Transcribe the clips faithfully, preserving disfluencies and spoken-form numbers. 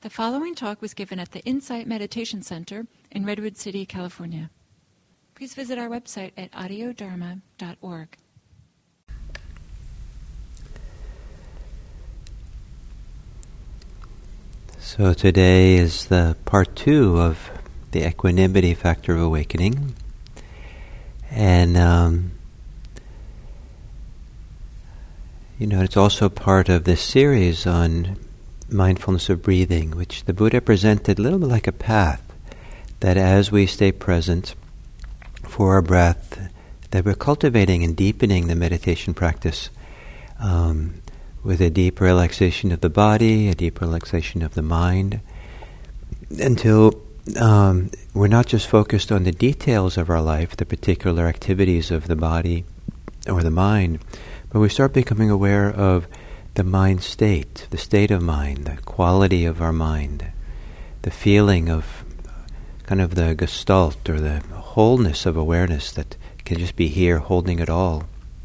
The following talk was given at the Insight Meditation Center in Redwood City, California. Please visit our website at audio dharma dot org. So today is the part two of the equanimity factor of awakening. And, um, you know, it's also part of this series on mindfulness of breathing, which the Buddha presented a little bit like a path, that as we stay present for our breath, that we're cultivating and deepening the meditation practice um, with a deep relaxation of the body, a deep relaxation of the mind, until um, we're not just focused on the details of our life, the particular activities of the body or the mind, but we start becoming aware of the mind state, the state of mind, the quality of our mind, the feeling of kind of the gestalt or the wholeness of awareness that can just be here holding it all.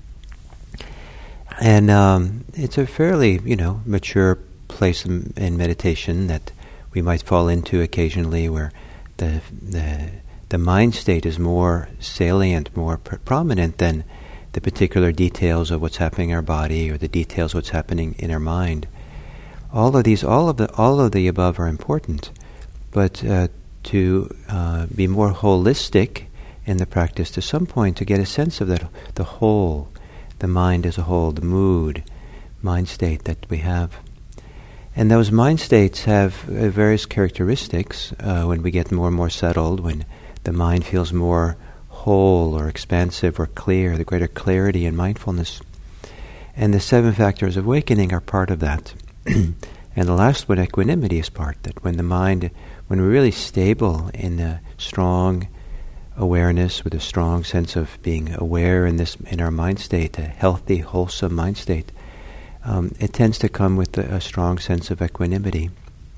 And um, it's a fairly, you know, mature place in, in meditation that we might fall into occasionally, where the the the mind state is more salient, more pr- prominent than the particular details of what's happening in our body or the details of what's happening in our mind. All of these, all of the, all of the above are important, but uh, to uh, be more holistic in the practice, to some point, to get a sense of that, the whole, the mind as a whole, the mood, mind state that we have. And those mind states have uh, various characteristics uh, when we get more and more settled, when the mind feels more whole or expansive or clear, the greater clarity and mindfulness. And the seven factors of awakening are part of that. And the last one, equanimity, is part that when the mind, when we're really stable in a strong awareness, with a strong sense of being aware in this, in our mind state, a healthy, wholesome mind state, um, it tends to come with a, a strong sense of equanimity.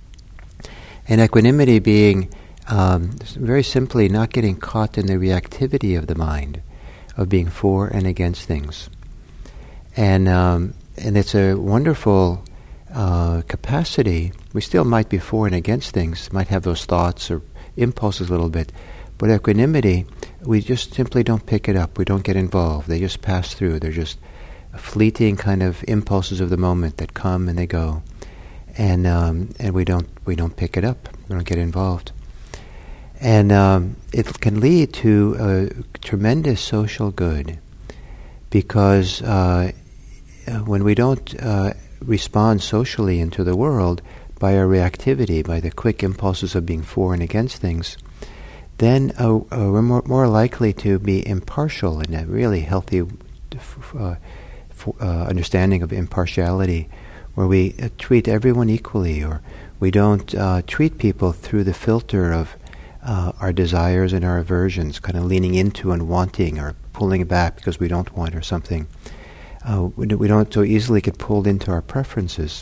And equanimity being Um, very simply not getting caught in the reactivity of the mind, of being for and against things. And um, and it's a wonderful uh, capacity. We still might be for and against things, might have those thoughts or impulses a little bit, but equanimity, we just simply don't pick it up. We don't get involved. They just pass through. They're just fleeting kind of impulses of the moment that come and they go, and um, and we don't we don't pick it up. We don't get involved. And um, it can lead to a tremendous social good, because uh, when we don't uh, respond socially into the world by our reactivity, by the quick impulses of being for and against things, then uh, uh, we're more, more likely to be impartial in a really healthy uh, f- uh, understanding of impartiality, where we uh, treat everyone equally, or we don't uh, treat people through the filter of Uh, our desires and our aversions, kind of leaning into and wanting or pulling back because we don't want or something. Uh, we, we don't so easily get pulled into our preferences.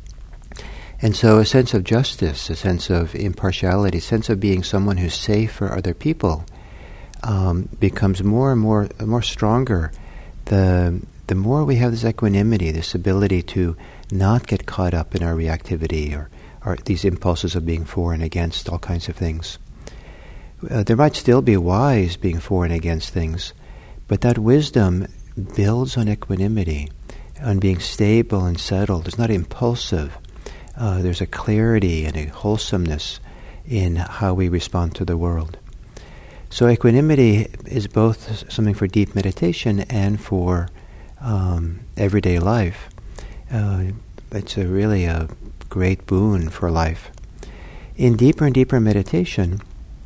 And so a sense of justice, a sense of impartiality, a sense of being someone who's safe for other people um, becomes more and more more stronger. The, the more we have this equanimity, this ability to not get caught up in our reactivity or, or these impulses of being for and against all kinds of things. Uh, there might still be wise being for and against things, but that wisdom builds on equanimity, on being stable and settled. It's not impulsive. Uh, there's a clarity and a wholesomeness in how we respond to the world. So equanimity is both something for deep meditation and for um, everyday life. Uh, it's a really a great boon for life. In deeper and deeper meditation,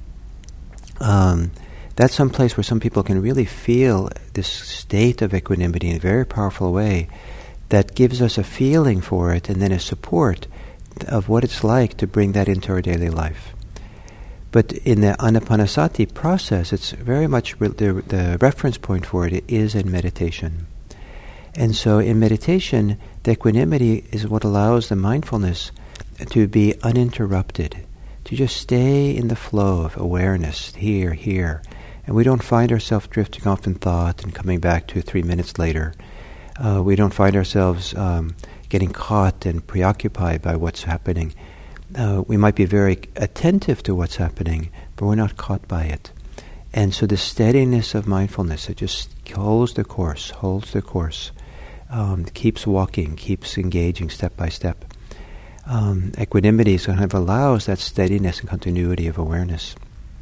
Um, that's some place where some people can really feel this state of equanimity in a very powerful way that gives us a feeling for it and then a support of what it's like to bring that into our daily life. But in the Anapanasati process, it's very much re- the, the reference point for it is in meditation. And so in meditation, the equanimity is what allows the mindfulness to be uninterrupted, to just stay in the flow of awareness, here, here. And we don't find ourselves drifting off in thought and coming back two or three minutes later. Uh, we don't find ourselves um, getting caught and preoccupied by what's happening. uh, we might be very attentive to what's happening, but we're not caught by it. And so the steadiness of mindfulness, it just holds the course, holds the course, um, keeps walking, keeps engaging step by step. Um, equanimity kind of allows that steadiness and continuity of awareness.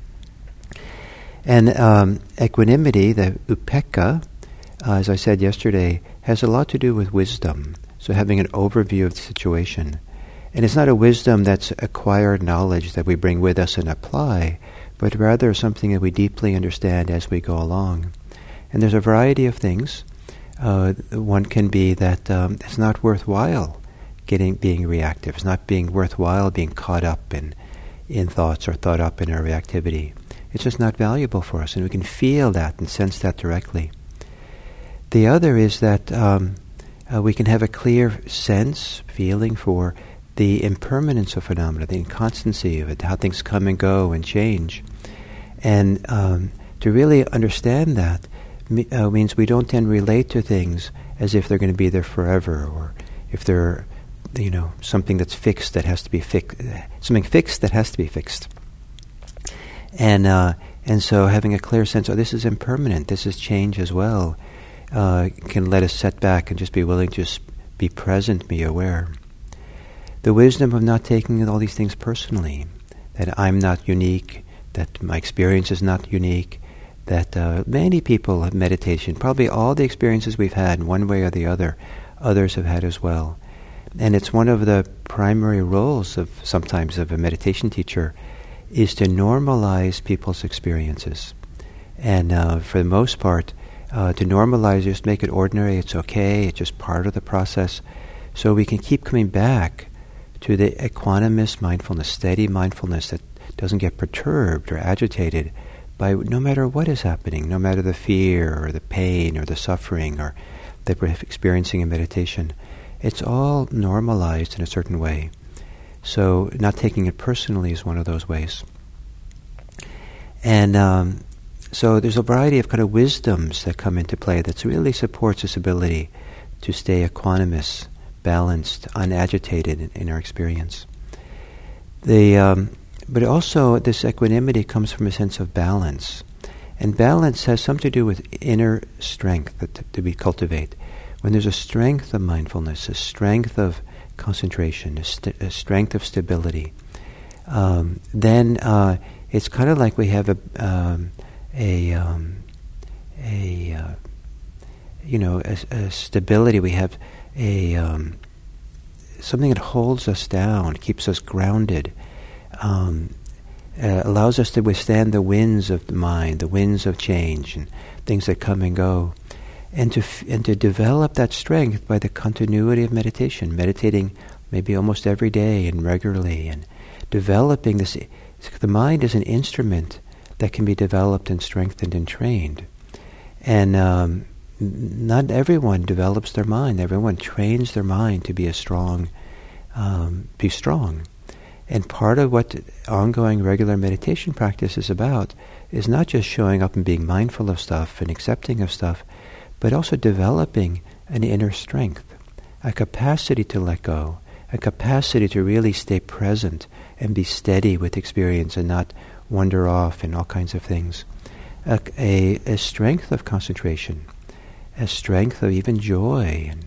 And um, equanimity, the upekkha, uh, as I said yesterday, has a lot to do with wisdom. So having an overview of the situation. And it's not a wisdom that's acquired knowledge that we bring with us and apply, but rather something that we deeply understand as we go along. And there's a variety of things. Uh, one can be that um, it's not worthwhile getting being reactive. It's not being worthwhile being caught up in, in thoughts or thought up in our reactivity. It's just not valuable for us, and we can feel that and sense that directly. The other is that um, uh, we can have a clear sense, feeling for the impermanence of phenomena, the inconstancy of it, how things come and go and change. And um, to really understand that me, uh, means we don't then relate to things as if they're going to be there forever, or if they're, you know, something that's fixed that has to be fixed, something fixed that has to be fixed. And uh, and so having a clear sense, oh, this is impermanent, this is change as well, uh, can let us set back and just be willing to just be present, be aware. The wisdom of not taking all these things personally, that I'm not unique, that my experience is not unique, that uh, many people have meditation, probably all the experiences we've had in one way or the other, others have had as well. And it's one of the primary roles of sometimes of a meditation teacher is to normalize people's experiences. And uh, for the most part, uh, to normalize, just make it ordinary, it's okay, it's just part of the process, so we can keep coming back to the equanimous mindfulness, steady mindfulness that doesn't get perturbed or agitated by no matter what is happening, no matter the fear or the pain or the suffering or that we're experiencing in meditation. It's all normalized in a certain way. So not taking it personally is one of those ways. And um, so there's a variety of kind of wisdoms that come into play that really supports this ability to stay equanimous, balanced, unagitated in, in our experience. The um, but also this equanimity comes from a sense of balance, and balance has something to do with inner strength that to, to we cultivate. When there's a strength of mindfulness, a strength of concentration, a, st- a strength of stability, um, then uh, it's kind of like we have a um, a um, a uh, you know a, a stability. We have a um, something that holds us down, keeps us grounded, um, uh, allows us to withstand the winds of the mind, the winds of change, and things that come and go, and to f- and to develop that strength by the continuity of meditation, meditating maybe almost every day and regularly, and developing this. The mind is an instrument that can be developed and strengthened and trained, and um, not everyone develops their mind. Everyone trains their mind to be a strong, um, be strong. And part of what ongoing regular meditation practice is about is not just showing up and being mindful of stuff and accepting of stuff, but also developing an inner strength, a capacity to let go, a capacity to really stay present and be steady with experience and not wander off in all kinds of things. A, a, a strength of concentration, a strength of even joy. And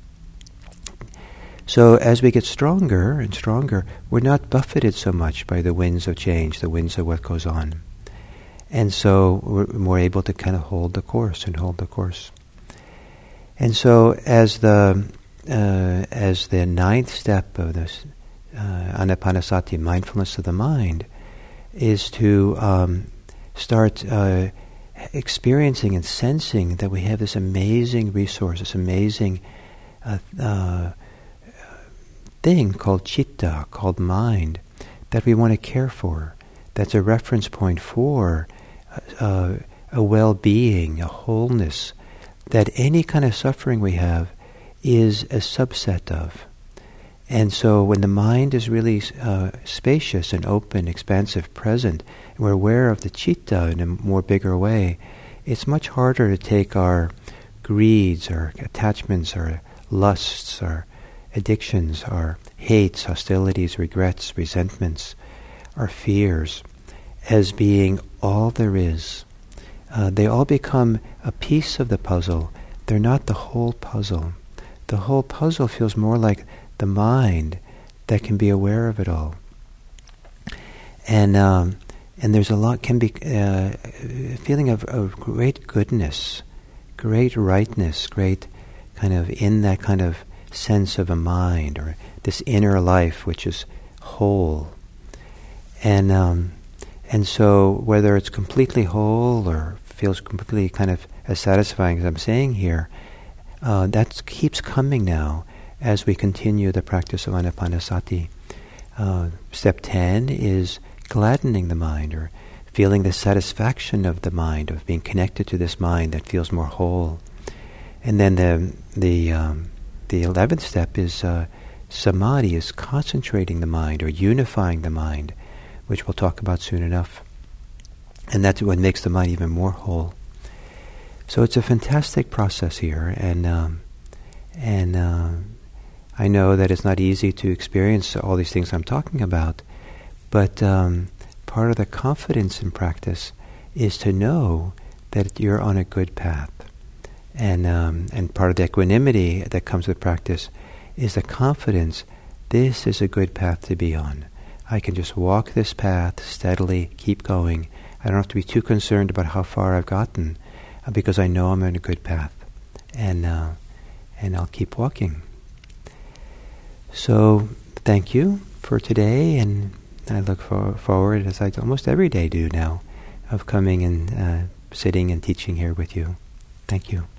so as we get stronger and stronger, we're not buffeted so much by the winds of change, the winds of what goes on. And so we're more able to kind of hold the course and hold the course. And so as the uh, as the ninth step of this uh, anapanasati, mindfulness of the mind, is to um, start uh, experiencing and sensing that we have this amazing resource, this amazing uh, uh, thing called citta, called mind, that we want to care for. That's a reference point for uh, a well-being, a wholeness, that any kind of suffering we have is a subset of. And so when the mind is really uh, spacious and open, expansive, present, and we're aware of the citta in a more bigger way, it's much harder to take our greeds, our attachments, our lusts, our addictions, our hates, hostilities, regrets, resentments, our fears, as being all there is. Uh, they all become a piece of the puzzle. They're not the whole puzzle. The whole puzzle feels more like the mind that can be aware of it all. And um, and there's a lot, can be uh, a feeling of, of great goodness, great rightness, great kind of in that kind of sense of a mind, or this inner life which is whole. And um, and so whether it's completely whole or feels completely kind of as satisfying as I'm saying here, uh, that keeps coming now as we continue the practice of Anapanasati. Uh, step ten is gladdening the mind, or feeling the satisfaction of the mind, of being connected to this mind that feels more whole. And then the the um, the eleventh step is uh, samadhi, is concentrating the mind or unifying the mind, which we'll talk about soon enough. And that's what makes the mind even more whole. So it's a fantastic process here, and um, and uh, I know that it's not easy to experience all these things I'm talking about, but um, part of the confidence in practice is to know that you're on a good path. And um, and part of the equanimity that comes with practice is the confidence, this is a good path to be on. I can just walk this path steadily, keep going. I don't have to be too concerned about how far I've gotten, uh, because I know I'm on a good path. And uh, and I'll keep walking. So thank you for today, and I look for, forward, as I almost every day do now, of coming and uh, sitting and teaching here with you. Thank you.